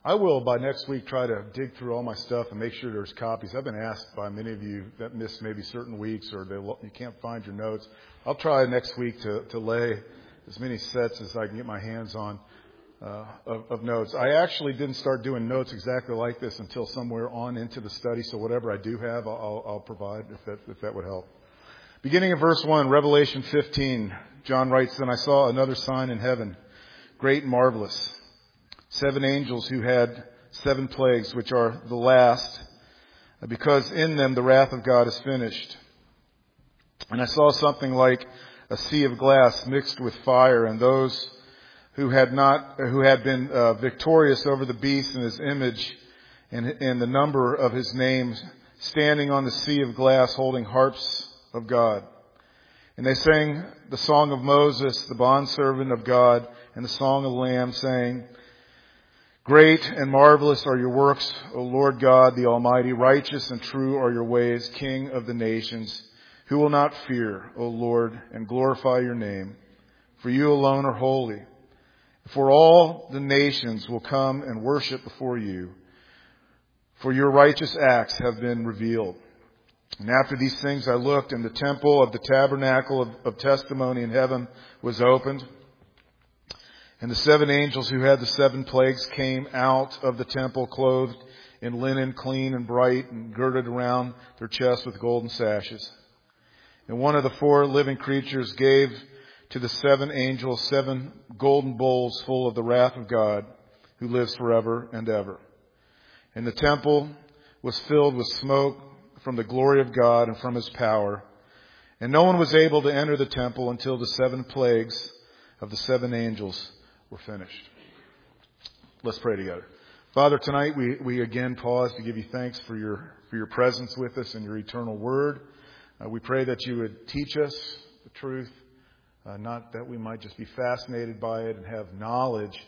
I will, by next week, try to dig through all my stuff and make sure there's copies. I've been asked by many of you that missed maybe certain weeks or you can't find your notes. I'll try next week to lay as many sets as I can get my hands on of notes. I actually didn't start doing notes exactly like this until somewhere on into the study, so whatever I do have, I'll provide if that would help. Beginning in verse 1, Revelation 15, John writes, "Then I saw another sign in heaven, great and marvelous. 7 angels who had 7 plagues, which are the last, because in them the wrath of God is finished. And I saw something like a sea of glass mixed with fire, and those who had been victorious over the beast and his image and the number of his names, standing on the sea of glass, holding harps of God. And they sang the song of Moses, the bondservant of God, and the song of the Lamb, saying, Great and marvelous are your works, O Lord God, the Almighty. Righteous and true are your ways, King of the nations. Who will not fear, O Lord, and glorify your name? For you alone are holy. For all the nations will come and worship before you. For your righteous acts have been revealed. And after these things I looked, and the temple of the tabernacle of testimony in heaven was opened. And the 7 angels who had the 7 plagues came out of the temple, clothed in linen, clean and bright, and girded around their chests with golden sashes. And one of the 4 living creatures gave to the 7 angels 7 golden bowls full of the wrath of God, who lives forever and ever. And the temple was filled with smoke from the glory of God and from his power. And no one was able to enter the temple until the 7 plagues of the 7 angels were finished. Let's pray together. Father, tonight we again pause to give you thanks for your presence with us and your eternal word. We pray that you would teach us the truth, not that we might just be fascinated by it and have knowledge,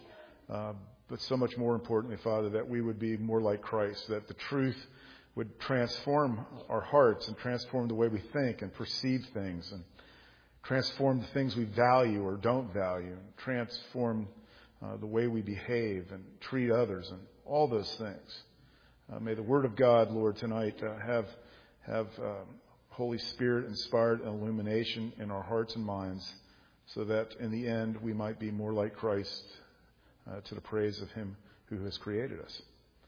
but so much more importantly, Father, that we would be more like Christ, that the truth would transform our hearts and transform the way we think and perceive things, and transform the things we value or don't value, and transform the way we behave and treat others, and all those things. May the Word of God, Lord, tonight have Holy Spirit inspired illumination in our hearts and minds, so that in the end we might be more like Christ, to the praise of Him who has created us.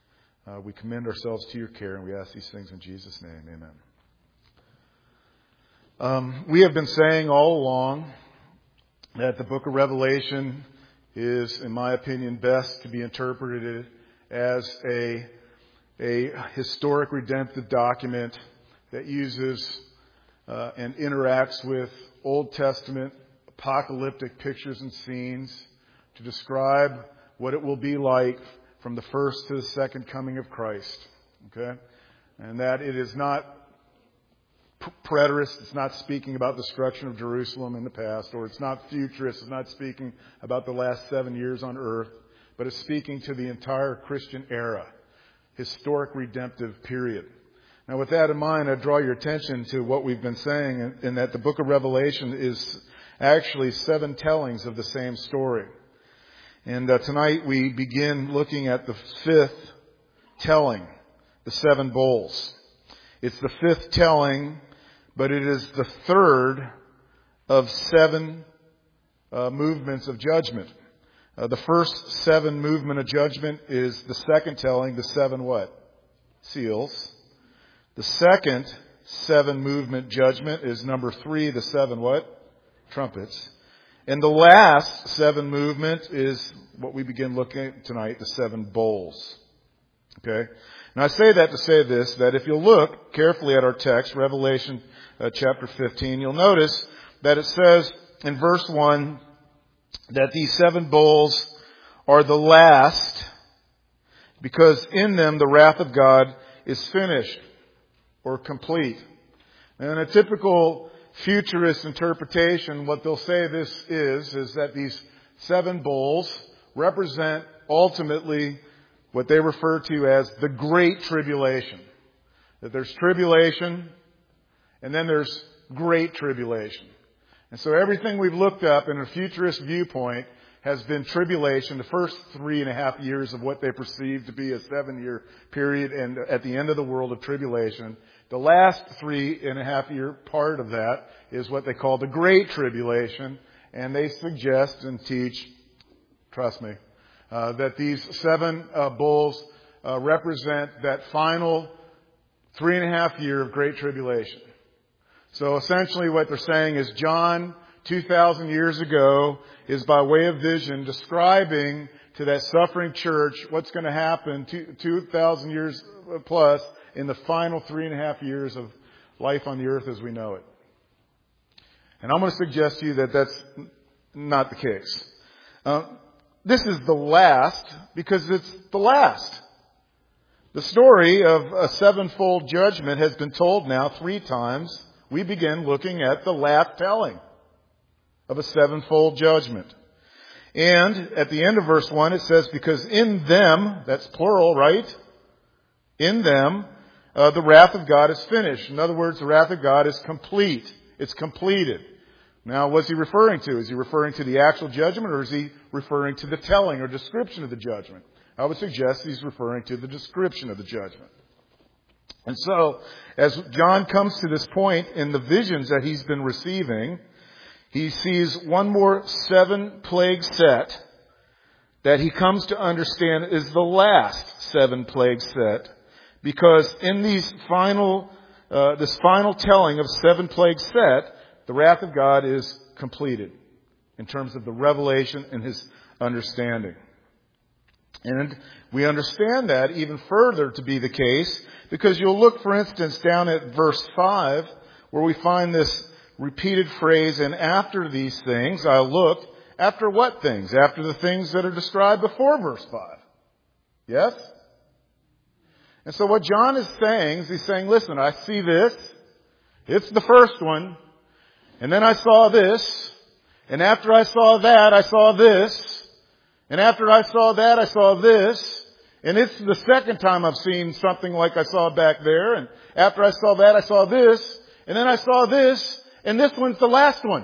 We commend ourselves to your care, and we ask these things in Jesus' name. Amen. We have been saying all along that the book of Revelation is, in my opinion, best to be interpreted as a historic redemptive document that uses and interacts with Old Testament apocalyptic pictures and scenes to describe what it will be like from the first to the second coming of Christ. Okay? And that it is not preterist. It's not speaking about the destruction of Jerusalem in the past, or it's not futurist. It's not speaking about the last 7 years on earth, but it's speaking to the entire Christian era, historic redemptive period. Now, with that in mind, I draw your attention to what we've been saying, in that the book of Revelation is actually 7 tellings of the same story. And tonight we begin looking at the 5th telling, the 7 bowls. It's the 5th telling, but it is the 3rd of 7 movements of judgment. The first 7 movement of judgment is the 2nd telling, the 7 what? Seals. The second 7 movement judgment is number 3, the 7 what? Trumpets. And the last 7 movement is what we begin looking at tonight, the 7 bowls. Okay? Now I say that to say this, that if you'll look carefully at our text, Revelation chapter 15, you'll notice that it says in verse 1 that these 7 bowls are the last, because in them the wrath of God is finished or complete. And in a typical futurist interpretation, what they'll say this is that these 7 bowls represent ultimately what they refer to as the Great Tribulation. That there's tribulation, and then there's Great Tribulation. And so everything we've looked up in a futurist viewpoint has been tribulation, the first 3.5 years of what they perceive to be a 7-year period, and at the end of the world of tribulation. The last 3.5 year part of that is what they call the Great Tribulation, and they suggest and teach, trust me, that these 7 bowls represent that final 3.5 year of Great Tribulation. So essentially what they're saying is John, 2,000 years ago, is by way of vision describing to that suffering church what's going to happen 2,000 years plus in the final 3.5 years of life on the earth as we know it. And I'm going to suggest to you that that's not the case. This is the last because it's the last. The story of a 7-fold judgment has been told now 3 times. We begin looking at the last telling of a 7-fold judgment. And at the end of verse 1 it says, because in them, that's plural, right? In them, the wrath of God is finished. In other words, the wrath of God is complete. It's completed. Now, what's he referring to? Is he referring to the actual judgment, or is he referring to the telling or description of the judgment? I would suggest he's referring to the description of the judgment. And so, as John comes to this point in the visions that he's been receiving, he sees one more 7-plague set that he comes to understand is the last 7-plague set. Because in these this final telling of 7-plague set, the wrath of God is completed in terms of the revelation and his understanding. And we understand that even further to be the case because you'll look, for instance, down at verse 5 where we find this repeated phrase, and after these things I'll look. After what things? After the things that are described before verse 5. Yes? And so what John is saying is he's saying, listen, I see this. It's the first one. And then I saw this. And after I saw that, I saw this. And after I saw that, I saw this. And it's the second time I've seen something like I saw back there. And after I saw that, I saw this. And then I saw this. And this one's the last one.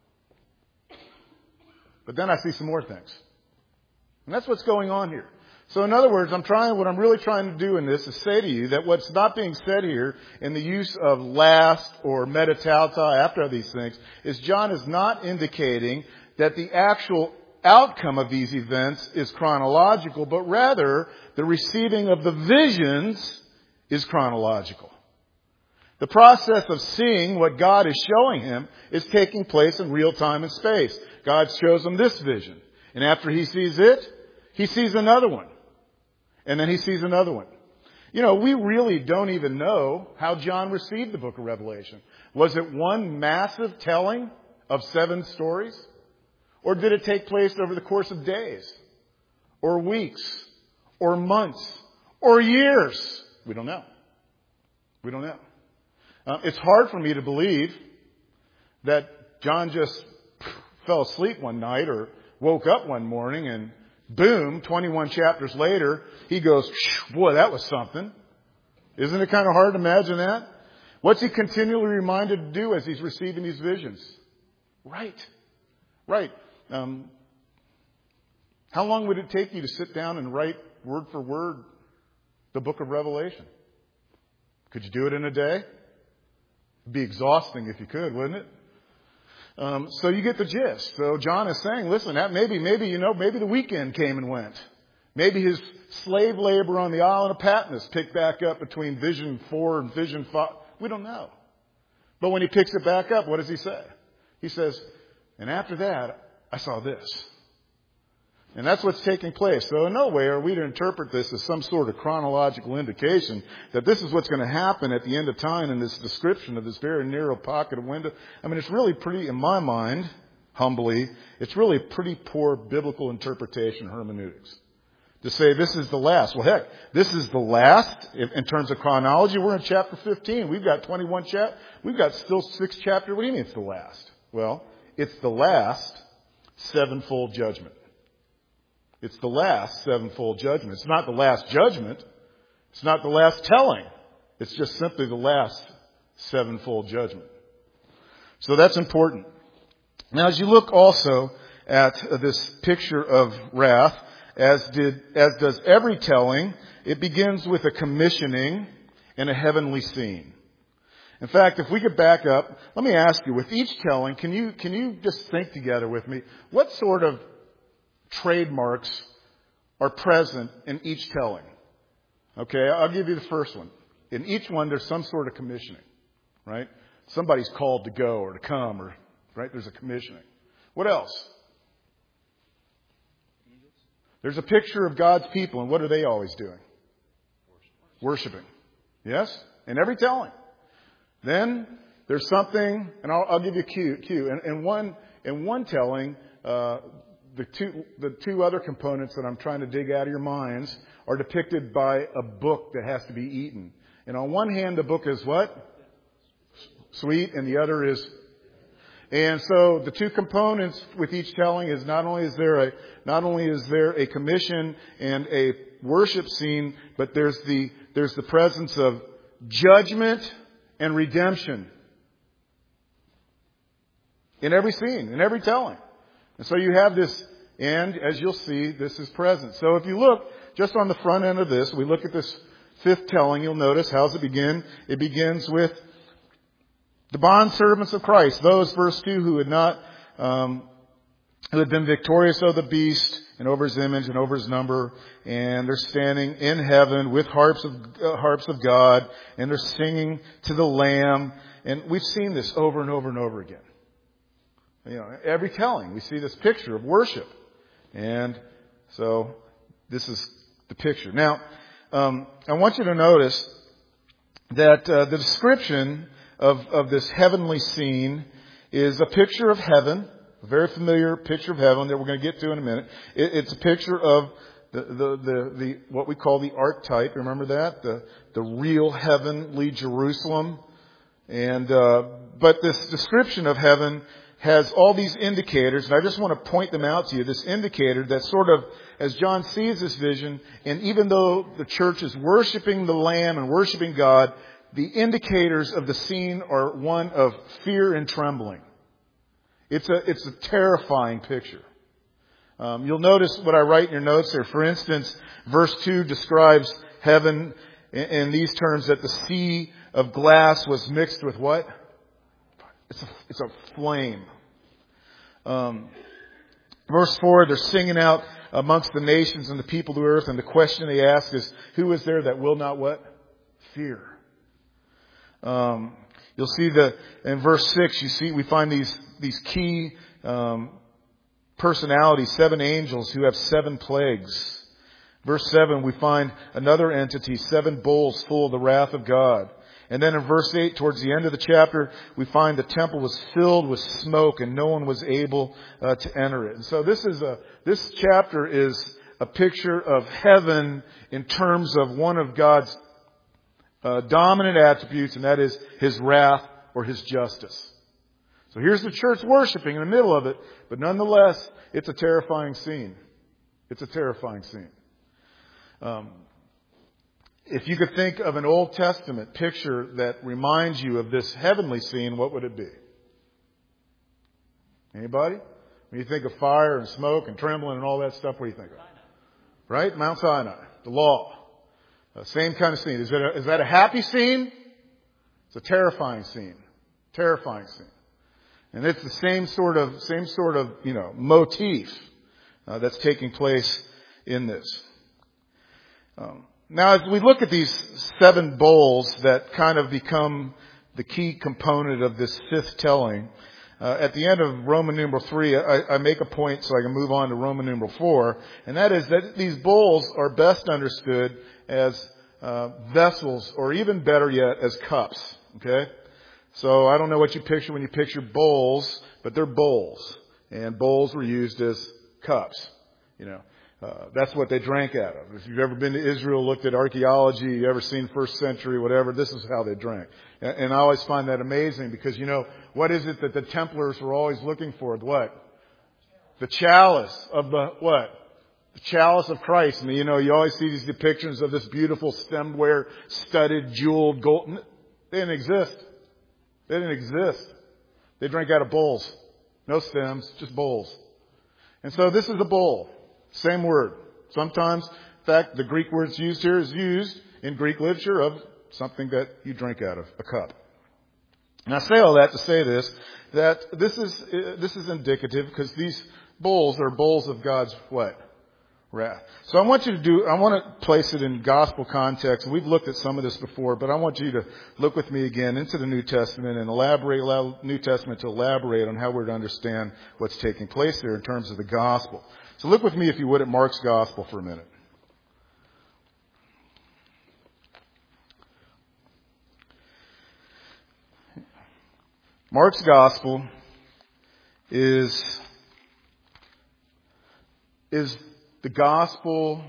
But then I see some more things. And that's what's going on here. So in other words, what I'm really trying to do in this is say to you that what's not being said here in the use of last or metatauta after these things is John is not indicating that the actual outcome of these events is chronological, but rather the receiving of the visions is chronological. The process of seeing what God is showing him is taking place in real time and space. God shows him this vision. And after he sees it, he sees another one. And then he sees another one. You know, we really don't even know how John received the book of Revelation. Was it one massive telling of 7 stories? Or did it take place over the course of days? Or weeks? Or months? Or years? We don't know. We don't know. It's hard for me to believe that John just fell asleep one night or woke up one morning and boom, 21 chapters later, he goes, boy, that was something. Isn't it kind of hard to imagine that? What's he continually reminded to do as he's receiving these visions? Right. How long would it take you to sit down and write word for word the book of Revelation? Could you do it in a day? It'd be exhausting if you could, wouldn't it? So you get the gist. So John is saying, listen, that maybe the weekend came and went. Maybe his slave labor on the island of Patmos picked back up between vision 4 and vision 5. We don't know. But when he picks it back up, what does he say? He says, and after that, I saw this. And that's what's taking place. So in no way are we to interpret this as some sort of chronological indication that this is what's going to happen at the end of time in this description of this very narrow pocket of window. I mean, it's really pretty, in my mind, humbly, it's really pretty poor biblical interpretation hermeneutics. To say this is the last. Well, heck, this is the last in terms of chronology. We're in chapter 15. We've got 21 chapters. We've got still 6 chapters. What do you mean it's the last? Well, it's the last 7-fold judgment. It's the last 7-fold judgment. It's not the last judgment. It's not the last telling. It's just simply the last 7-fold judgment. So that's important. Now, as you look also at this picture of wrath, as does every telling. It begins with a commissioning and a heavenly scene. In fact, if we could back up, let me ask you, with each telling, can you just think together with me, what sort of trademarks are present in each telling? Okay, I'll give you the first one. In each one, there's some sort of commissioning, right? Somebody's called to go or to come, or right? There's a commissioning. What else? There's a picture of God's people, and what are they always doing? Worshiping. Yes? In every telling. Then there's something, and I'll give you a cue. In one telling, the two other components that I'm trying to dig out of your minds are depicted by a book that has to be eaten. And on one hand, the book is what? Sweet, and the other is. And so the two components with each telling is not only is there a commission and a worship scene, but there's the presence of judgment and redemption in every scene, in every telling. And so you have this, and as you'll see, this is present. So if you look just on the front end of this, we look at this fifth telling, you'll notice, how does it begin? It begins with the bondservants of Christ, those, verse 2, who had been victorious over the beast and over his image and over his number, and they're standing in heaven with harps of God, and they're singing to the Lamb. And we've seen this over and over and over again. You know, every telling, we see this picture of worship. And so this is the picture. Now, I want you to notice that the description of this heavenly scene is a picture of heaven, a very familiar picture of heaven that we're going to get to in a minute. It's a picture of the what we call the archetype. Remember that? The real heavenly Jerusalem. And but this description of heaven has all these indicators, and I just want to point them out to you. This indicator that sort of, as John sees this vision, and even though the church is worshiping the Lamb and worshiping God, the indicators of the scene are one of fear and trembling. It's a terrifying picture. You'll notice what I write in your notes there. For instance, verse 2 describes heaven in these terms, that the sea of glass was mixed with what? It's a flame. Verse 4, they're singing out amongst the nations and the people of the earth, and the question they ask is, who is there that will not what? Fear. You'll see that in verse 6, we find these key personalities, 7 angels who have 7 plagues. Verse 7, we find another entity, 7 bowls full of the wrath of God. And then in verse 8, towards the end of the chapter, we find the temple was filled with smoke and no one was able to enter it. And so this chapter is a picture of heaven in terms of one of God's dominant attributes, and that is His wrath or His justice. So here's the church worshiping in the middle of it, but nonetheless, it's a terrifying scene. It's a terrifying scene. If you could think of an Old Testament picture that reminds you of this heavenly scene, what would it be? Anybody? When you think of fire and smoke and trembling and all that stuff, what do you think of? Right? Mount Sinai, the law. Same kind of scene. Is that a happy scene? It's a terrifying scene. Terrifying scene. And it's the same sort of motif that's taking place in this. Now, as we look at these 7 bowls that kind of become the key component of this fifth telling, at the end of Roman numeral 3, I make a point so I can move on to Roman numeral 4, and that is that these bowls are best understood as vessels, or even better yet, as cups. Okay? So I don't know what you picture when you picture bowls, but they're bowls. And bowls were used as cups. That's what they drank out of. If you've ever been to Israel, looked at archaeology, you ever seen first century, whatever, this is how they drank. And I always find that amazing because, what is it that the Templars were always looking for? What? The chalice of the what? The chalice of Christ. And, you always see these depictions of this beautiful stemware, studded, jeweled, gold. They didn't exist. They didn't exist. They drank out of bowls. No stems, just bowls. And so this is a bowl. Same word. Sometimes, in fact, the Greek word used here is used in Greek literature of something that you drink out of, a cup. And I say all that to say this, that this is indicative because these bowls are bowls of God's what? Wrath. So I want to place it in gospel context. We've looked at some of this before, but I want you to look with me again into the New Testament and allow New Testament to elaborate on how we're to understand what's taking place there in terms of the gospel. So look with me, if you would, at Mark's gospel for a minute. Mark's gospel is the gospel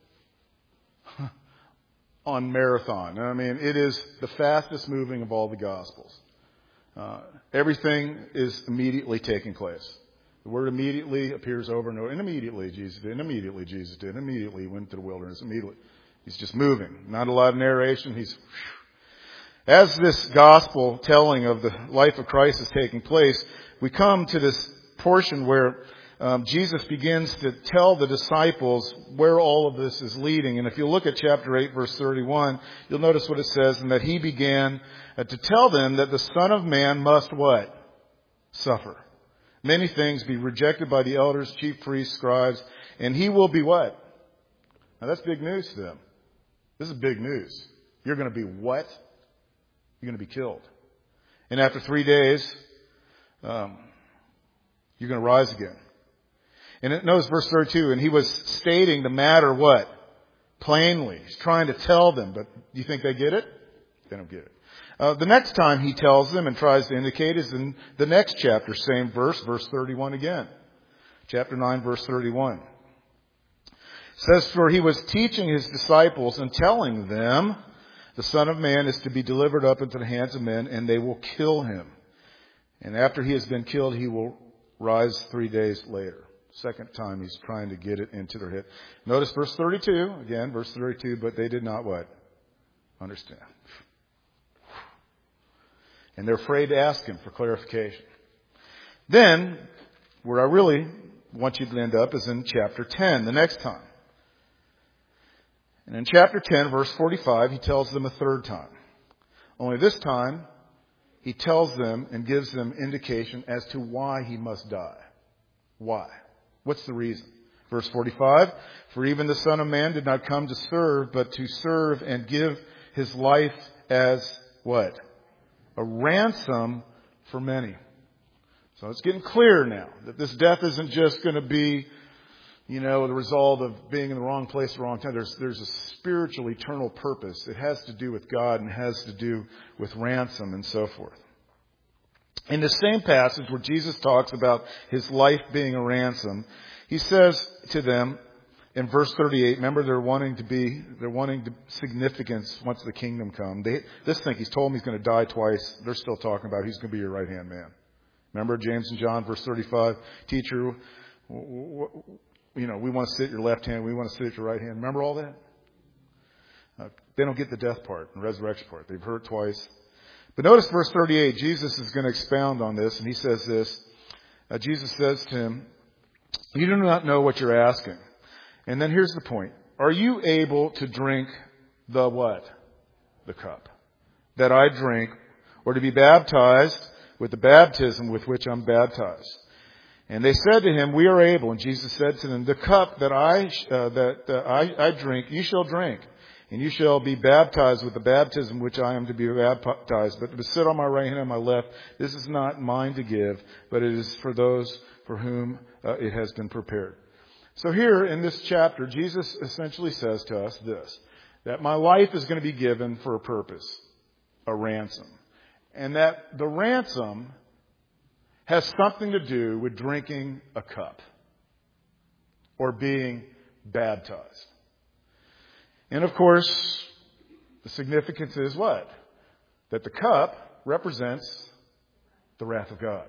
on marathon. I mean, it is the fastest moving of all the gospels. Everything is immediately taking place. The word immediately appears over and over. And immediately Jesus did. And immediately Jesus did. And immediately he went to the wilderness. Immediately. He's just moving. Not a lot of narration. As this gospel telling of the life of Christ is taking place, we come to this portion where Jesus begins to tell the disciples where all of this is leading. And if you look at chapter 8, verse 31, you'll notice what it says, and that he began to tell them that the Son of Man must what? Suffer. Many things, be rejected by the elders, chief priests, scribes, and he will be what? Now that's big news to them. This is big news. You're going to be what? You're going to be killed. And after 3 days, you're going to rise again. And it knows verse 32, and he was stating the matter what? Plainly. He's trying to tell them, but do you think they get it? They don't get it. The next time he tells them and tries to indicate is in the next chapter, same verse 31 again. Chapter 9, verse 31. It says, for he was teaching his disciples and telling them, the Son of Man is to be delivered up into the hands of men, and they will kill him. And after he has been killed, he will rise 3 days later. Second time he's trying to get it into their head. Notice verse 32, again, verse 32, but they did not what? Understand. And they're afraid to ask him for clarification. Then, where I really want you to end up is in chapter 10, the next time. And in chapter 10, verse 45, he tells them a third time. Only this time, he tells them and gives them indication as to why he must die. Why? What's the reason? Verse 45, for even the Son of Man did not come to serve, but to serve and give his life as what? A ransom for many. So it's getting clear now that this death isn't just going to be, the result of being in the wrong place at the wrong time. There's a spiritual, eternal purpose. It has to do with God and has to do with ransom and so forth. In the same passage where Jesus talks about his life being a ransom, he says to them in verse 38, remember they're wanting significance once the kingdom comes. This thing, he's told them he's going to die twice. They're still talking about he's going to be your right hand man. Remember James and John, verse 35, teacher, we want to sit at your left hand, we want to sit at your right hand. Remember all that? They don't get the death part, the resurrection part. They've heard it twice. But notice verse 38, Jesus is going to expound on this, and he says this. Jesus says to him, you do not know what you're asking. And then here's the point. Are you able to drink the what? The cup that I drink, or to be baptized with the baptism with which I'm baptized? And they said to him, we are able. And Jesus said to them, the cup that I drink, you shall drink. And you shall be baptized with the baptism which I am to be baptized. But to sit on my right hand and my left, this is not mine to give, but it is for those for whom it has been prepared. So here in this chapter, Jesus essentially says to us this, that my life is going to be given for a purpose, a ransom. And that the ransom has something to do with drinking a cup or being baptized. And of course, the significance is what? That the cup represents the wrath of God.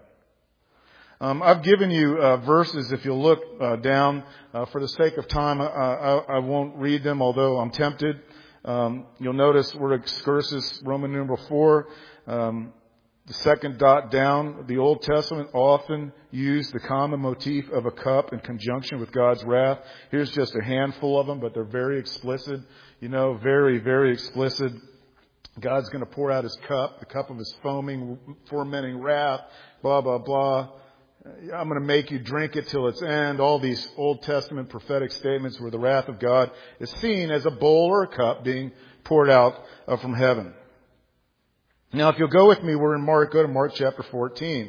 I've given you verses. If you'll look down, for the sake of time, I won't read them, although I'm tempted. You'll notice word excursus, Roman numeral 4. The second dot down, the Old Testament often used the common motif of a cup in conjunction with God's wrath. Here's just a handful of them, but they're very explicit. Very, very explicit. God's going to pour out His cup, the cup of His fermenting wrath, blah, blah, blah. I'm going to make you drink it till its end. All these Old Testament prophetic statements where the wrath of God is seen as a bowl or a cup being poured out from heaven. Now, if you'll go with me, we're in Mark. Go to Mark chapter 14.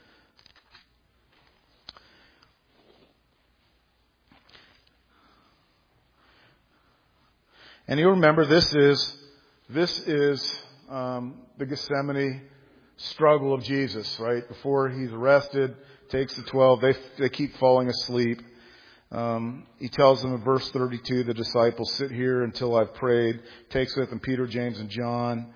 And you'll remember this is the Gethsemane struggle of Jesus, right? Before He's arrested, takes the 12. They keep falling asleep. He tells them in verse 32, the disciples, sit here until I've prayed. Takes with them Peter, James, and John.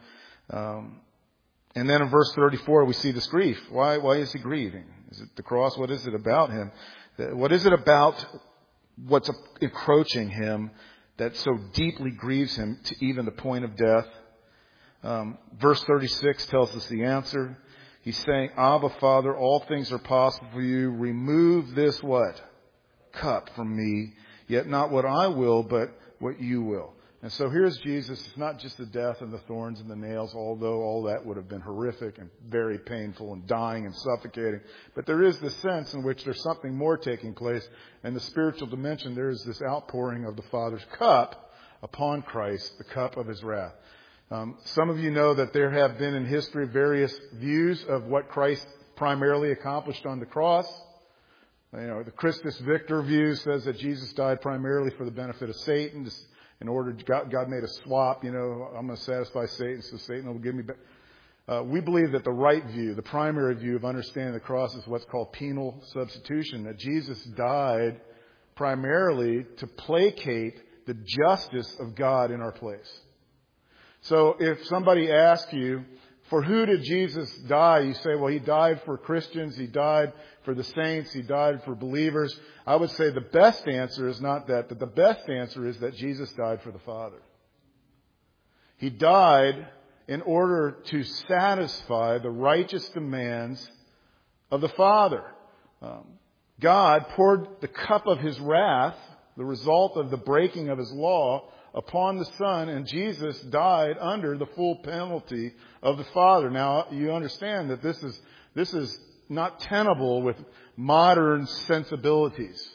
And then in verse 34, we see this grief. Why is He grieving? Is it the cross? What is it about Him? What is it about what's encroaching Him that so deeply grieves Him to even the point of death? Verse 36 tells us the answer. He's saying, Abba, Father, all things are possible for you. Remove this what? Cup from me. Yet not what I will, but what you will. And so here's Jesus. It's not just the death and the thorns and the nails, although all that would have been horrific and very painful and dying and suffocating. But there is this sense in which there's something more taking place. In the spiritual dimension, there is this outpouring of the Father's cup upon Christ, the cup of His wrath. Some of you know that there have been in history various views of what Christ primarily accomplished on the cross. The Christus Victor view says that Jesus died primarily for the benefit of Satan. In order, God made a swap. I'm going to satisfy Satan, so Satan will give me back. We believe that the right view, the primary view of understanding the cross, is what's called penal substitution. That Jesus died primarily to placate the justice of God in our place. So if somebody asks you, for who did Jesus die? You say, well, He died for Christians. He died for the saints. He died for believers. I would say the best answer is not that, but the best answer is that Jesus died for the Father. He died in order to satisfy the righteous demands of the Father. God poured the cup of His wrath, the result of the breaking of His law, upon the Son, and Jesus died under the full penalty of the Father. Now, you understand that this is not tenable with modern sensibilities.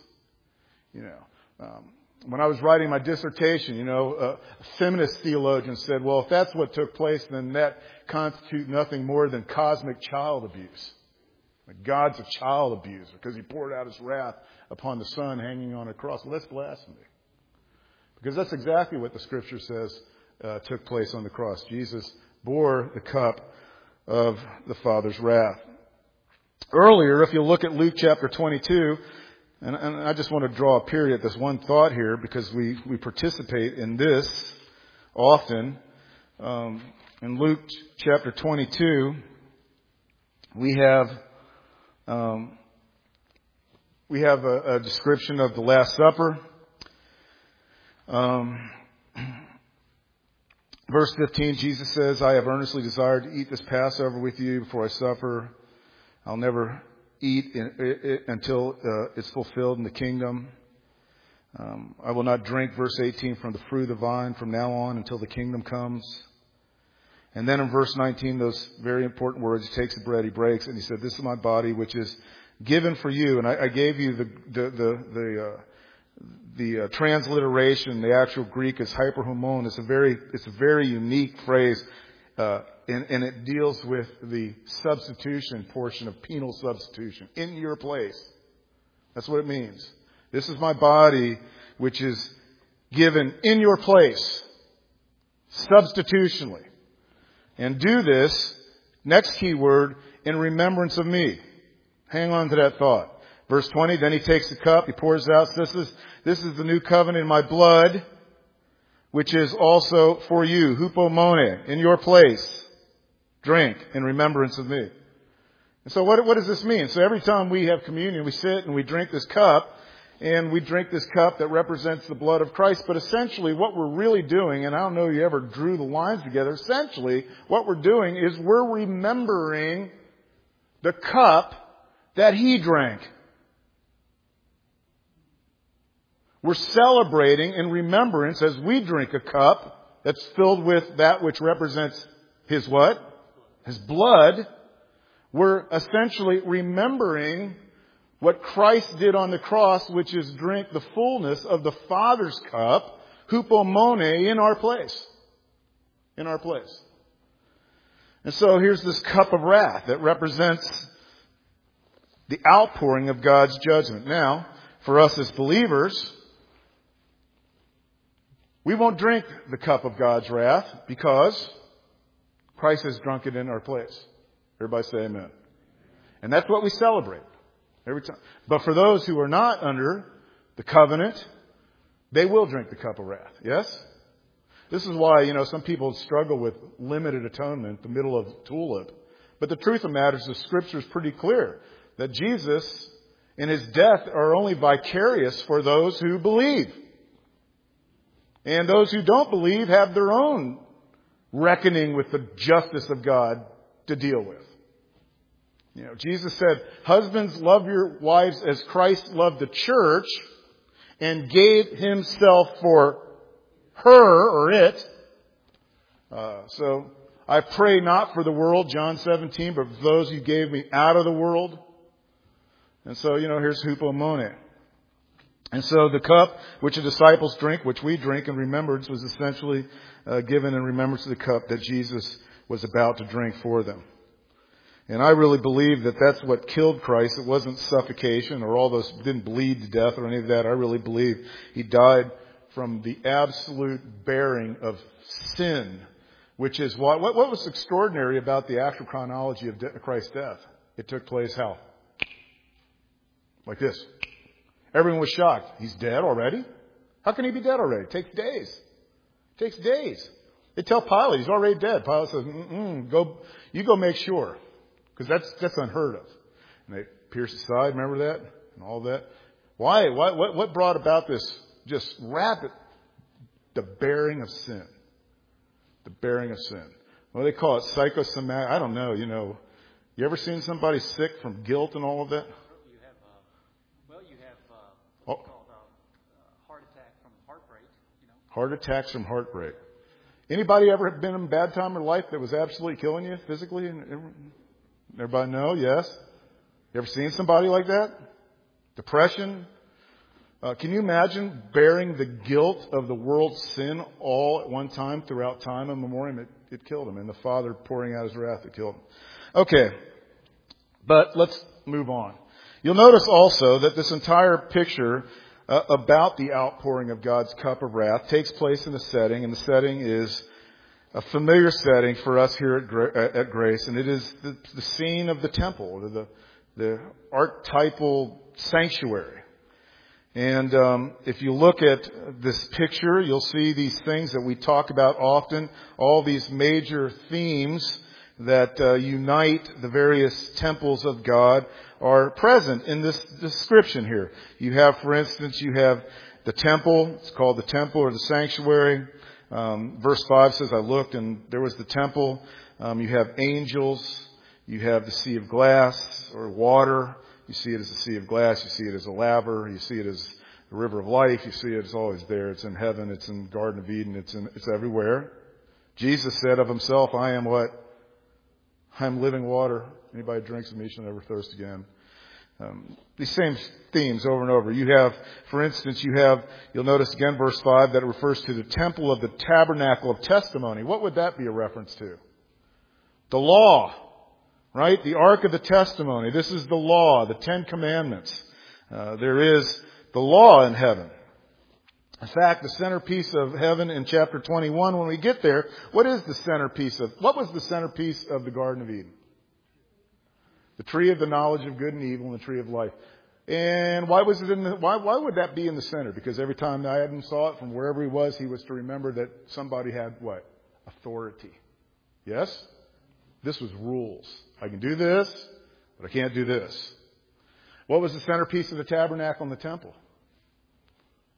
When I was writing my dissertation, a feminist theologian said, well, if that's what took place, then that constitutes nothing more than cosmic child abuse. God's a child abuser because He poured out His wrath upon the Son hanging on a cross. Well, that's blasphemy. Because that's exactly what the Scripture says took place on the cross. Jesus bore the cup of the Father's wrath. Earlier, if you look at Luke chapter 22, and I just want to draw a period at this one thought here because we participate in this often. In Luke chapter 22, we have a description of the Last Supper. Verse 15, Jesus says, I have earnestly desired to eat this Passover with you before I suffer. I'll never eat it until it's fulfilled in the kingdom. I will not drink, verse 18, from the fruit of the vine from now on until the kingdom comes. And then in verse 19, those very important words, He takes the bread, He breaks, and He said, this is my body, which is given for you. And I gave you the transliteration. The actual Greek is hyperhomon. It's a very unique phrase, and it deals with the substitution portion of penal substitution. In your place. That's what it means. This is my body, which is given in your place, substitutionally. And do this, next key word, in remembrance of me. Hang on to that thought. Verse 20, then He takes the cup, He pours it out. This is the new covenant in my blood, which is also for you. Hupomone, in your place. Drink in remembrance of me. And so what does this mean? So every time we have communion, we sit and we drink this cup. and we drink this cup that represents the blood of Christ. But essentially what we're really doing, and I don't know if you ever drew the lines together, essentially what we're doing is we're remembering the cup that He drank. We're celebrating in remembrance as we drink a cup that's filled with that which represents His what? His blood. We're essentially remembering what Christ did on the cross, which is drink the fullness of the Father's cup, hupomone, in our place. In our place. And so here's this cup of wrath that represents the outpouring of God's judgment. Now, for us as believers, we won't drink the cup of God's wrath because Christ has drunk it in our place. Everybody say amen. And that's what we celebrate every time. But for those who are not under the covenant, they will drink the cup of wrath. Yes? This is why, some people struggle with limited atonement, the middle of tulip. But the truth of the matter is the Scripture is pretty clear that Jesus and His death are only vicarious for those who believe. And those who don't believe have their own reckoning with the justice of God to deal with. Jesus said, husbands, love your wives as Christ loved the church and gave Himself for her or it. So I pray not for the world, John 17, but for those you gave me out of the world. And so, here's hupomone. And so the cup which the disciples drink, which we drink in remembrance, was essentially given in remembrance of the cup that Jesus was about to drink for them. And I really believe that that's what killed Christ. It wasn't suffocation or all those didn't bleed to death or any of that. I really believe He died from the absolute bearing of sin, which is what was extraordinary about the actual chronology of Christ's death. It took place how? Like this. Everyone was shocked. He's dead already? How can He be dead already? It takes days. It takes days. They tell Pilate he's already dead. Pilate says, you go make sure. Because that's unheard of. And they pierce his side, remember that? And all that. Why? What brought about this just rapid, the bearing of sin? The bearing of sin. What do they call it? Psychosomatic? I don't know, You ever seen somebody sick from guilt and all of that? You have what's called heart attack from heartbreak. Heart attacks from heartbreak. Anybody ever been in a bad time in life that was absolutely killing you physically? Everybody know? Yes. You ever seen somebody like that? Depression. Can you imagine bearing the guilt of the world's sin all at one time throughout time and memoriam? It killed him. And the Father pouring out His wrath, it killed him. Okay. But let's move on. You'll notice also that this entire picture about the outpouring of God's cup of wrath takes place in a setting, and the setting is a familiar setting for us here at Grace, and it is the scene of the temple, the archetypal sanctuary. And if you look at this picture, you'll see these things that we talk about often, all these major themes that unite the various temples of God are present in this description here. You have, for instance, the temple. It's called the temple or the sanctuary. Verse 5 says, I looked and there was the temple. You have angels. You have the sea of glass or water. You see it as a sea of glass. You see it as a laver. You see it as the river of life. You see it. It's always there. It's in heaven. It's in the Garden of Eden. It's everywhere. Jesus said of Himself, I am what? I am living water. Anybody drinks of me shall never thirst again. These same themes over and over. You have, for instance, you'll notice again verse 5 that it refers to the temple of the tabernacle of testimony. What would that be a reference to? The law, right? The ark of the testimony. This is the law, the 10 Commandments. There is the law in heaven. In fact, the centerpiece of heaven in chapter 21, when we get there, what was the centerpiece of the Garden of Eden? The tree of the knowledge of good and evil and the tree of life. And why was it why would that be in the center? Because every time Adam saw it from wherever he was to remember that somebody had what? Authority. Yes? This was rules. I can do this, but I can't do this. What was the centerpiece of the tabernacle and the temple?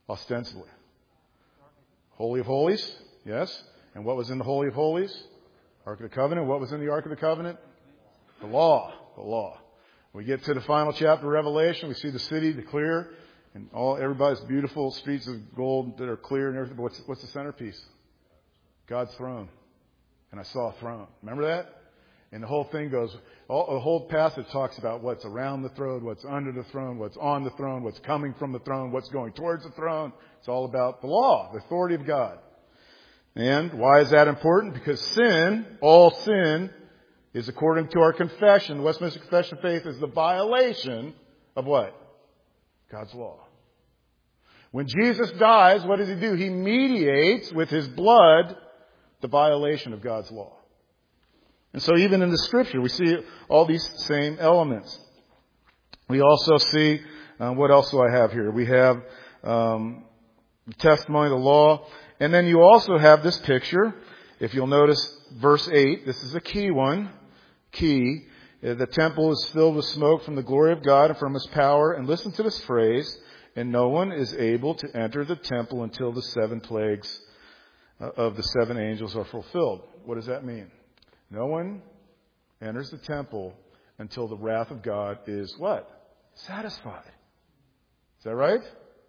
Ostensibly. Holy of Holies, yes. And what was in the Holy of Holies? Ark of the Covenant. What was in the Ark of the Covenant? The law. The law. We get to the final chapter of Revelation. We see the city, the clear, and everybody's beautiful streets of gold that are clear and everything. But what's the centerpiece? God's throne. And I saw a throne. Remember that? And the whole thing goes, the whole passage talks about what's around the throne, what's under the throne, what's on the throne, what's coming from the throne, what's going towards the throne. It's all about the law, the authority of God. And why is that important? Because sin, all sin, is according to our confession. The Westminster Confession of Faith is the violation of what? God's law. When Jesus dies, what does He do? He mediates with His blood the violation of God's law. And so even in the Scripture, we see all these same elements. We also see, what else do I have here? We have the testimony of the law. And then you also have this picture. If you'll notice verse 8, this is a key one. The temple is filled with smoke from the glory of God and from His power. And listen to this phrase, and no one is able to enter the temple until the 7 plagues of the 7 angels are fulfilled. What does that mean? No one enters the temple until the wrath of God is what? Satisfied. Is that right?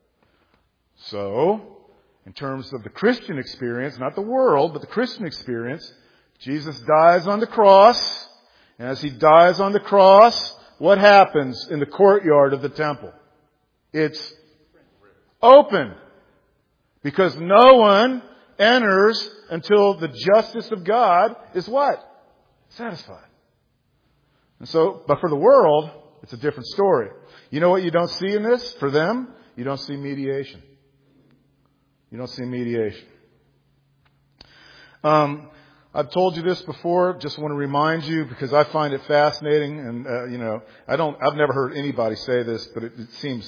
So, in terms of the Christian experience, not the world, but the Christian experience, Jesus dies on the cross. And as He dies on the cross, what happens in the courtyard of the temple? It's open. Because no one enters until the justice of God is what? Satisfied. And so, but for the world, it's a different story. You know what you don't see in this? For them, you don't see mediation. You don't see mediation. I've told you this before. Just want to remind you because I find it fascinating, and I've never heard anybody say this, but it seems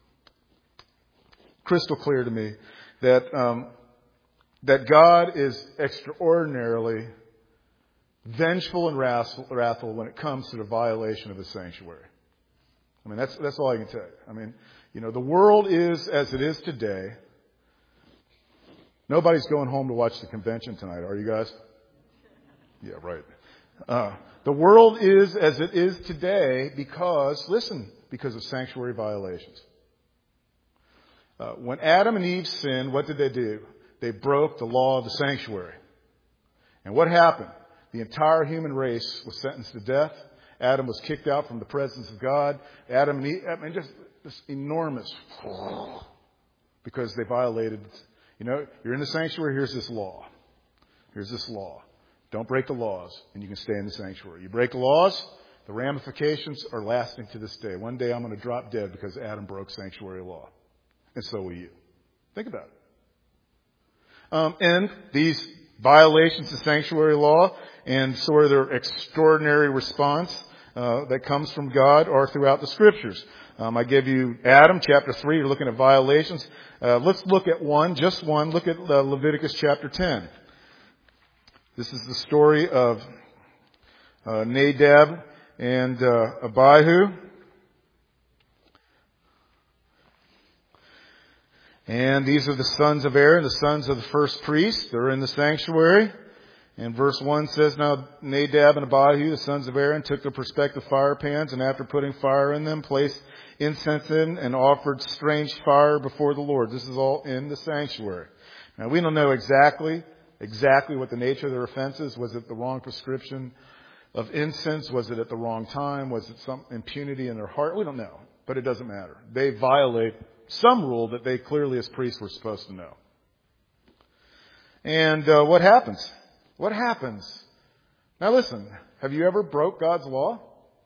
crystal clear to me that God is extraordinarily vengeful and wrathful when it comes to the violation of His sanctuary. I mean, that's all I can tell you. I mean, the world is as it is today. Nobody's going home to watch the convention tonight, are you guys? Yeah, right. The world is as it is today because of sanctuary violations. When Adam and Eve sinned, what did they do? They broke the law of the sanctuary. And what happened? The entire human race was sentenced to death. Adam was kicked out from the presence of God. Adam and Eve, just this enormous, because they violated. You're in the sanctuary, here's this law. Here's this law. Don't break the laws, and you can stay in the sanctuary. You break the laws, the ramifications are lasting to this day. One day I'm going to drop dead because Adam broke sanctuary law. And so will you. Think about it. And these violations of sanctuary law and sort of their extraordinary response that comes from God are throughout the Scriptures. I gave you Adam, chapter 3. You're looking at violations. Let's look at just one. Look at Leviticus chapter 10. This is the story of Nadab and Abihu. And these are the sons of Aaron, the sons of the first priest. They're in the sanctuary. And verse 1 says, Now Nadab and Abihu, the sons of Aaron, took their respective fire pans, and after putting fire in them, placed incense in and offered strange fire before the Lord. This is all in the sanctuary. Now we don't know exactly what the nature of their offense is. Was it the wrong prescription of incense? Was it at the wrong time? Was it some impunity in their heart? We don't know, but it doesn't matter. They violate some rule that they clearly as priests were supposed to know. And what happens? What happens? Now listen, have you ever broke God's law?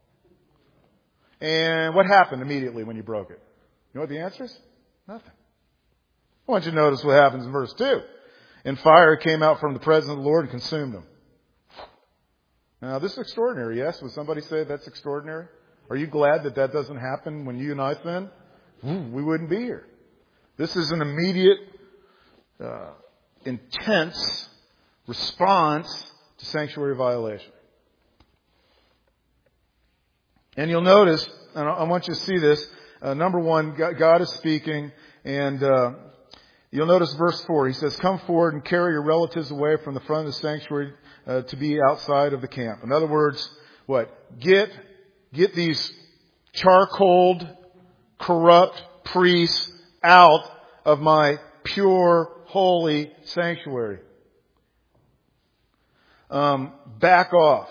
And what happened immediately when you broke it? You know what the answer is? Nothing. I want you to notice what happens in verse 2. And fire came out from the presence of the Lord and consumed them. Now this is extraordinary, yes? Would somebody say that's extraordinary? Are you glad that doesn't happen when you and I sin? We wouldn't be here. This is an immediate, intense response to sanctuary violation. And you'll notice, and I want you to see this, number one, God is speaking, and You'll notice verse 4. He says, come forward and carry your relatives away from the front of the sanctuary to be outside of the camp. In other words, what? Get these charcoaled, corrupt priests out of my pure, holy sanctuary. Back off.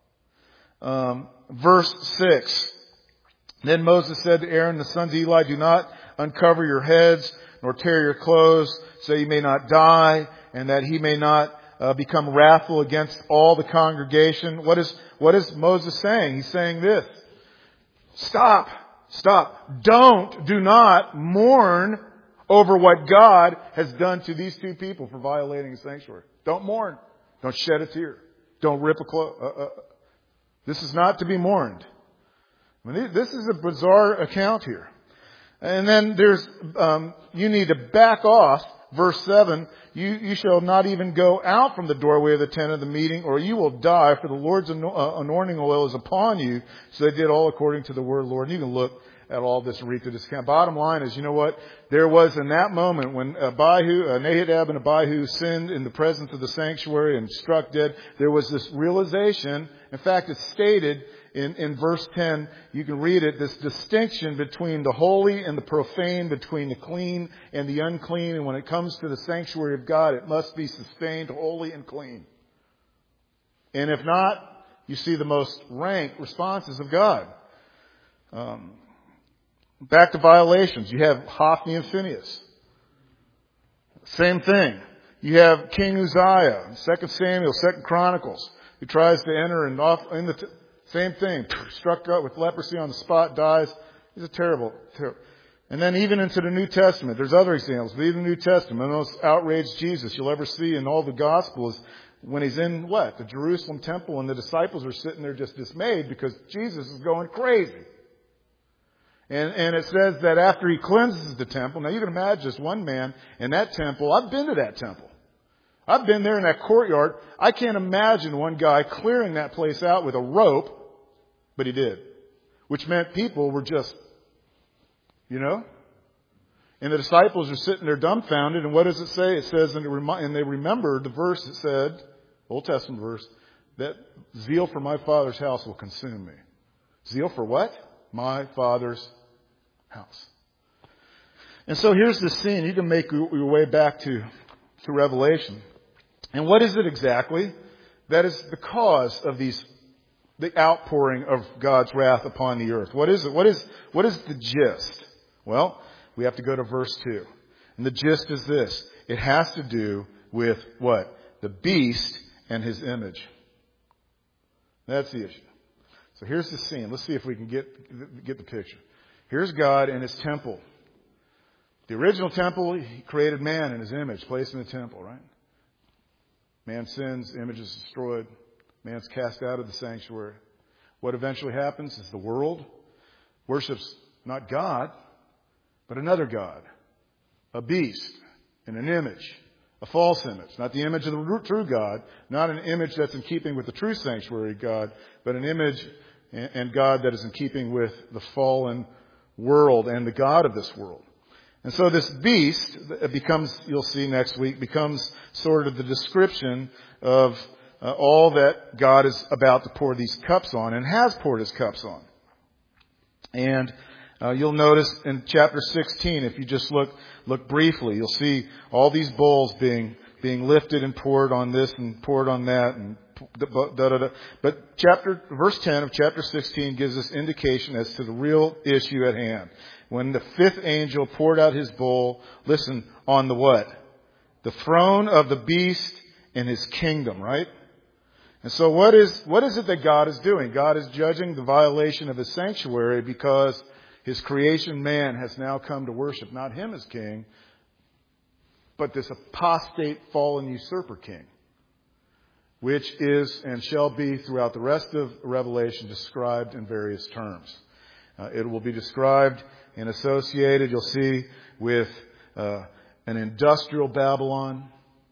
Verse 6. Then Moses said to Aaron, the sons of Eli, do not uncover your heads, nor tear your clothes, so you may not die, and that he may not become wrathful against all the congregation. What is Moses saying? He's saying this. Stop. Do not mourn over what God has done to these two people for violating His sanctuary. Don't mourn. Don't shed a tear. Don't rip a cloth. This is not to be mourned. I mean, this is a bizarre account here. And then there's, you need to back off. Verse 7, you shall not even go out from the doorway of the tent of the meeting, or you will die, for the Lord's anointing oil is upon you. So they did all according to the word of the Lord. And you can look at all this and read through this account. Bottom line is, you know what? There was in that moment when Nahadab and Abihu sinned in the presence of the sanctuary and struck dead, there was this realization. In fact, it's stated in verse 10, you can read it, this distinction between the holy and the profane, between the clean and the unclean. And when it comes to the sanctuary of God, it must be sustained holy and clean. And if not, you see the most rank responses of God. Back to violations. You have Hophni and Phinehas. Same thing. You have King Uzziah, 2 Samuel, 2 Chronicles, who tries to enter and off in the same thing. Struck up with leprosy on the spot, dies. It's a terrible. And then even into the New Testament, there's other examples. But even the New Testament, the most outraged Jesus you'll ever see in all the Gospels, when He's in what? The Jerusalem temple, and the disciples are sitting there just dismayed because Jesus is going crazy. And it says that after He cleanses the temple, now you can imagine just one man in that temple. I've been to that temple. I've been there in that courtyard. I can't imagine one guy clearing that place out with a rope, but he did. Which meant people were just, and the disciples are sitting there dumbfounded. And what does it say? It says, and they remembered the verse that said, Old Testament verse, that zeal for my Father's house will consume me. Zeal for what? My Father's house. And so here's the scene. You can make your way back to Revelation. And what is it exactly? That is the cause of the outpouring of God's wrath upon the earth. What is it? What is the gist? Well, we have to go to verse 2. And the gist is this. It has to do with what? The beast and his image. That's the issue. So here's the scene. Let's see if we can get the picture. Here's God in His temple. The original temple, He created man in His image, placed in the temple, right? Man sins, image is destroyed. Man's cast out of the sanctuary. What eventually happens is the world worships not God, but another god. A beast and an image. A false image. Not the image of the true God. Not an image that's in keeping with the true sanctuary God, but an image and God that is in keeping with the fallen world and the God of this world. And so this beast becomes, you'll see next week, becomes sort of the description of all that God is about to pour these cups on and has poured His cups on. And you'll notice in chapter 16, if you just look briefly, you'll see all these bowls being lifted and poured on this and poured on that and But verse 10 of chapter 16 gives us indication as to the real issue at hand. When the fifth angel poured out his bowl, listen, on the what? The throne of the beast in his kingdom, right? And so what is it that God is doing? God is judging the violation of His sanctuary because His creation man has now come to worship not Him as king, but this apostate fallen usurper king, which is and shall be throughout the rest of Revelation described in various terms. It will be described and associated, you'll see, with an industrial Babylon,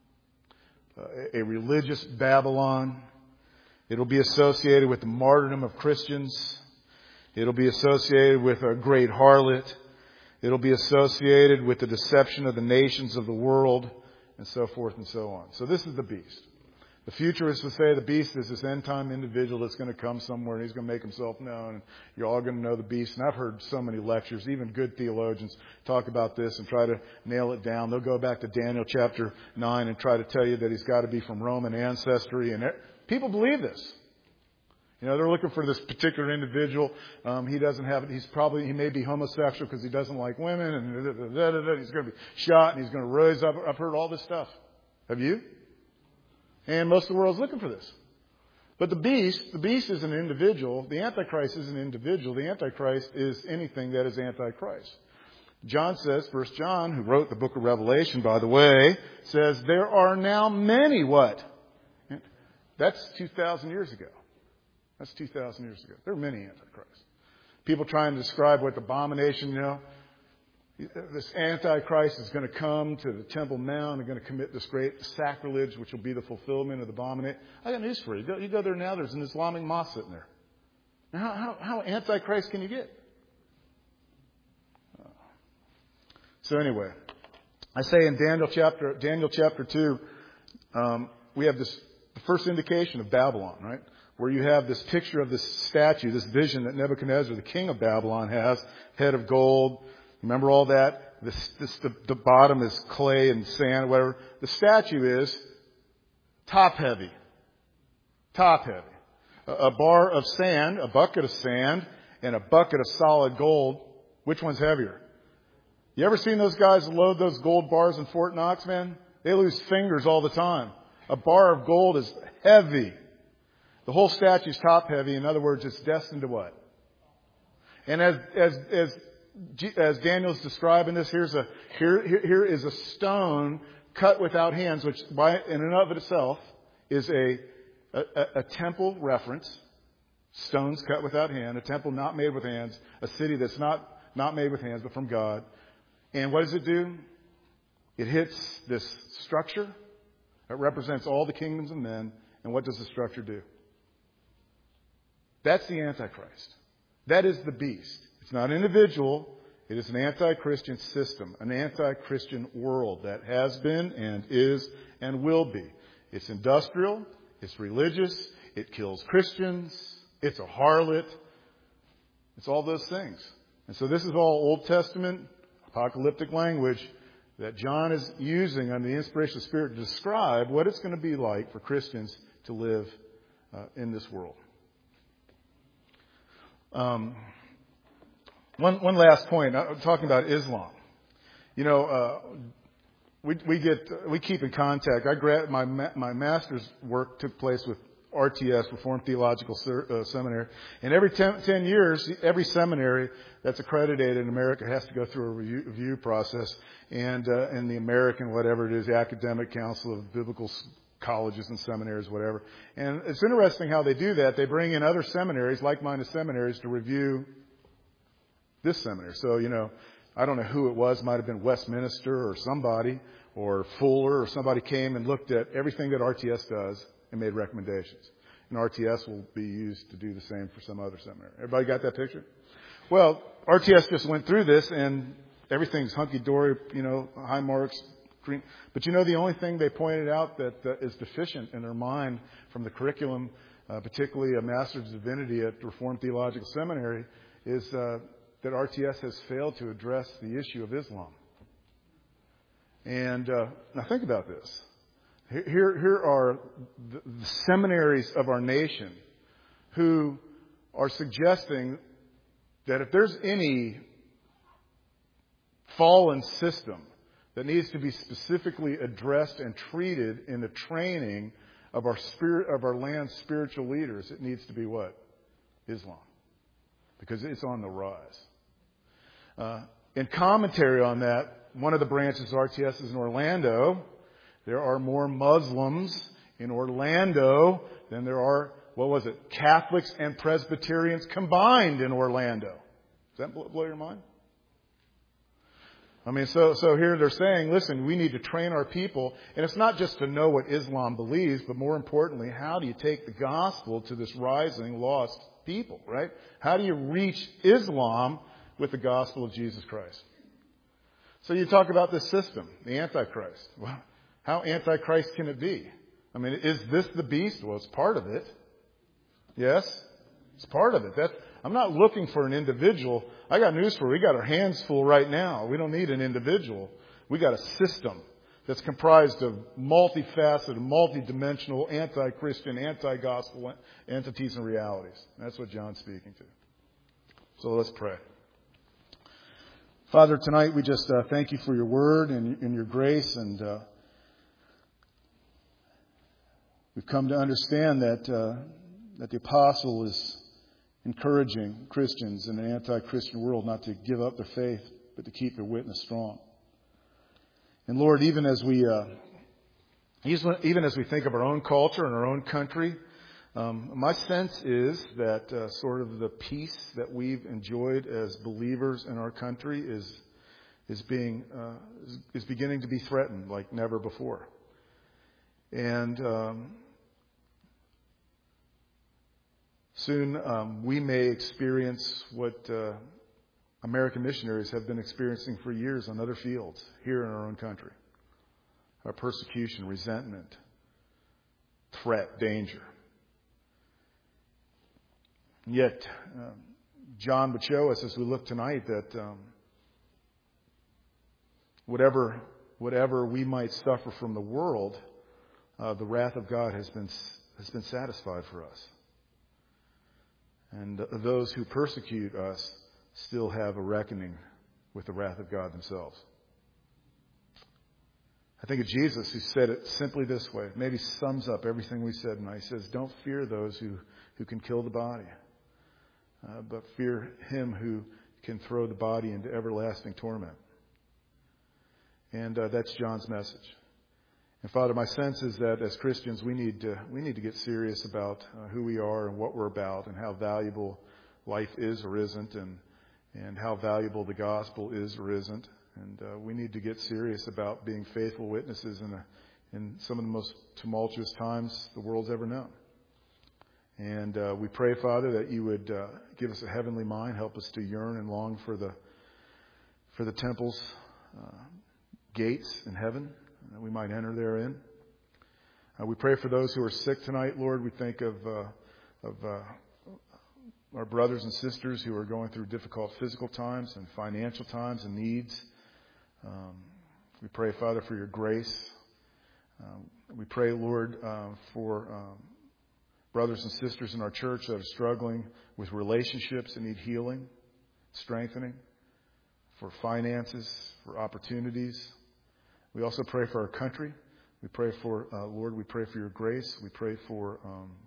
a religious Babylon. It'll be associated with the martyrdom of Christians. It'll be associated with a great harlot. It'll be associated with the deception of the nations of the world, and so forth and so on. So this is the beast. The futurists would say the beast is this end-time individual that's going to come somewhere and he's going to make himself known, and you're all going to know the beast. And I've heard so many lectures, even good theologians, talk about this and try to nail it down. They'll go back to Daniel chapter 9 and try to tell you that he's got to be from Roman ancestry. And people believe this. They're looking for this particular individual. He doesn't have it. He may be homosexual because he doesn't like women, and he's going to be shot and he's going to rise up. I've heard all this stuff. Have you? And most of the world's looking for this. But the beast is an individual. The Antichrist is an individual. The Antichrist is anything that is Antichrist. John says, 1 John, who wrote the book of Revelation, by the way, says there are now many what? That's 2,000 years ago. That's 2,000 years ago. There are many Antichrists. People trying to describe what abomination, this Antichrist is going to come to the Temple Mount and going to commit this great sacrilege, which will be the fulfillment of the abomination. I got news for you. You go there now, there's an Islamic mosque sitting there. Now, how Antichrist can you get? So anyway, I say in Daniel chapter 2, we have the first indication of Babylon, right? Where you have this picture of this statue, this vision that Nebuchadnezzar, the king of Babylon, has, head of gold. Remember all that? The bottom is clay and sand, whatever. The statue is top heavy. Top heavy. A bar of sand, a bucket of sand, and a bucket of solid gold. Which one's heavier? You ever seen those guys load those gold bars in Fort Knox, man? They lose fingers all the time. A bar of gold is heavy. The whole statue's top heavy. In other words, it's destined to what? And as Daniel's describing this, here is a stone cut without hands, which by in and of itself is a temple reference. Stones cut without hand, a temple not made with hands, a city that's not made with hands, but from God. And what does it do? It hits this structure that represents all the kingdoms of men. And what does the structure do? That's the Antichrist. That is the beast. It's not individual. It is an anti-Christian system, an anti-Christian world that has been and is and will be. It's industrial. It's religious. It kills Christians. It's a harlot. It's all those things. And so this is all Old Testament apocalyptic language that John is using under the inspiration of the Spirit to describe what it's going to be like for Christians to live in this world. One last point. I'm talking about Islam. We keep in contact. My master's work took place with RTS, Reformed Theological Seminary, and every 10 years, every seminary that's accredited in America has to go through a review process, and the American, whatever it is, the Academic Council of Biblical Colleges and Seminaries, whatever. And it's interesting how they do that. They bring in other seminaries, like-minded seminaries, to review this seminary. So, I don't know who it was. Might have been Westminster or somebody, or Fuller, or somebody came and looked at everything that RTS does and made recommendations. And RTS will be used to do the same for some other seminary. Everybody got that picture? Well, RTS just went through this, and everything's hunky-dory, high marks, green. But the only thing they pointed out that is deficient in their mind from the curriculum, particularly a Master's of Divinity at Reformed Theological Seminary, is that RTS has failed to address the issue of Islam. And now think about this. Here are the seminaries of our nation who are suggesting that if there's any fallen system that needs to be specifically addressed and treated in the training of our land's spiritual leaders, it needs to be what? Islam. Because it's on the rise. In commentary on that, one of the branches of RTS is in Orlando. There are more Muslims in Orlando than there are, Catholics and Presbyterians combined in Orlando. Does that blow your mind? So here they're saying, listen, we need to train our people. And it's not just to know what Islam believes, but more importantly, how do you take the gospel to this rising lost people, right? How do you reach Islam with the gospel of Jesus Christ? So you talk about this system, the Antichrist. Well, how Antichrist can it be? I mean, is this the beast? Well, it's part of it. Yes? It's part of it. I'm not looking for an individual. I got news for you. We got our hands full right now. We don't need an individual. We got a system that's comprised of multifaceted, multidimensional, anti-Christian, anti-gospel entities and realities. That's what John's speaking to. So let's pray. Father, tonight we just thank you for your word and your grace, and we've come to understand that the apostle is encouraging Christians in an anti-Christian world not to give up their faith, but to keep their witness strong. And Lord, even as we think of our own culture and our own country, my sense is that sort of the peace that we've enjoyed as believers in our country is beginning to be threatened like never before. And soon we may experience what American missionaries have been experiencing for years on other fields here in our own country. Our persecution, resentment, threat, danger. Yet, John would show us as we look tonight that whatever we might suffer from the world, the wrath of God has been satisfied for us. And those who persecute us still have a reckoning with the wrath of God themselves. I think of Jesus, who said it simply this way. It maybe sums up everything we said tonight. He says, don't fear those who can kill the body, but fear him who can throw the body into everlasting torment. And that's John's message. And Father, my sense is that as Christians, we need to get serious about who we are and what we're about, and how valuable life is or isn't, and how valuable the gospel is or isn't. And we need to get serious about being faithful witnesses in some of the most tumultuous times the world's ever known. And we pray, Father, that you would give us a heavenly mind, help us to yearn and long for the temple's gates in heaven, that we might enter therein. We pray for those who are sick tonight, Lord. We think of our brothers and sisters who are going through difficult physical times and financial times and needs. We pray, Father, for your grace. We pray, Lord, for brothers and sisters in our church that are struggling with relationships and need healing, strengthening, for finances, for opportunities. We also pray for our country. We pray for, Lord, we pray for your grace. We pray for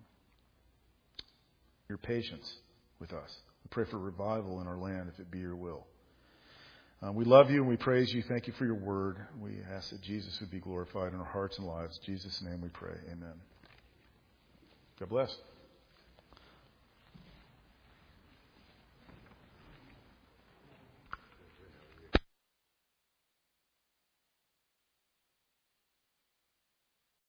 your patience with us. We pray for revival in our land, if it be your will. We love you and we praise you. Thank you for your word. We ask that Jesus would be glorified in our hearts and lives. In Jesus' name we pray. Amen. God bless.